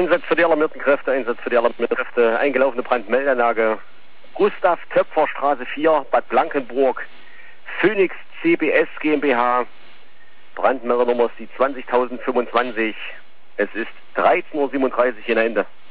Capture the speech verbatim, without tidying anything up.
Einsatz für die alarmierten Kräfte, Einsatz für die alarmierten Kräfte, eingelaufene Brandmeldeanlage, Gustav Töpfer Straße vier, Bad Blankenburg, Phoenix C B S GmbH, Brandmeldernummer ist die zwanzigtausendfünfundzwanzig, es ist dreizehn Uhr siebenunddreißig in Ende.